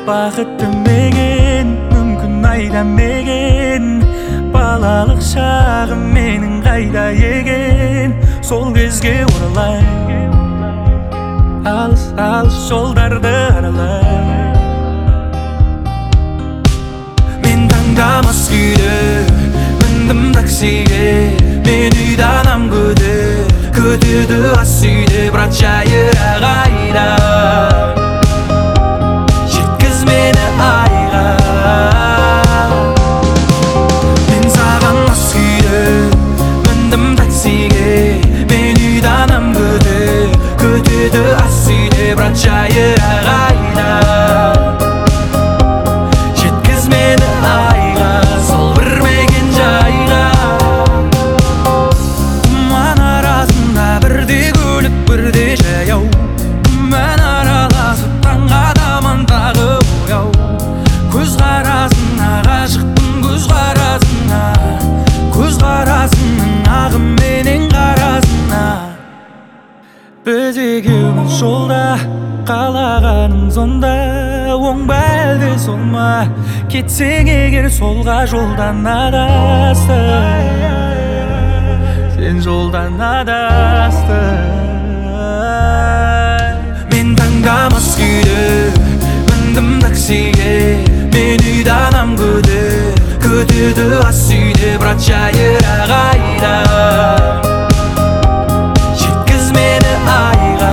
бақыт тілмеген, мүмкін айдамеген. Балалық шағым менің қайда екен? Сол кезге оралай, алыс алыс жолдарды аралай. Мен таңдамас күйде міндім таксиге, мен үйданам күтеді ас үйде. Брат жайырақ айда, жеткіз мені айға. Мен саған мас күйде міндім таксиге, мен үйданам күтеді ас үйде. Брат жайырақ айда, жеткіз мені айға, сол білмеген жайға. Тұман арасында бірде көлік бірде жаяу, мен араласып таңға таман тағы ояу. Көз қарасыңа ғашықпын, көз қарасыңа, көз қарасыңның ағыменен қарасыңа. Біз екеуміз жолда, қалағаның сонда. Оң ба әлде сол ма? Кетсең егер солға жолдан адастың, сен жолдан адастың. Мен таңдамас күйде міндім таксиге, мен үйданам күтеді ас үйде. Брат жайырақ айда, жеткіз мені айға.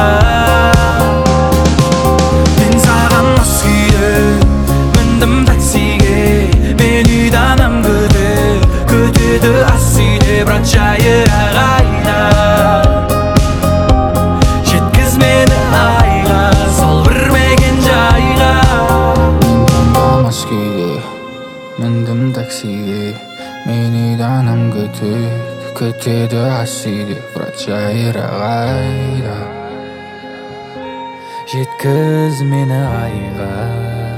Мен саған мас күйде міндім таксиге, мен үйданам күтеді ас үйде. Брат жайырақ айда, жеткіз мені айға, сол білмеген жайға. Мен таңдамас күйде міндім таксиге, мен үйданам күтеді ас үйде. Брат жайырақ айда, Жеткіз мені айға.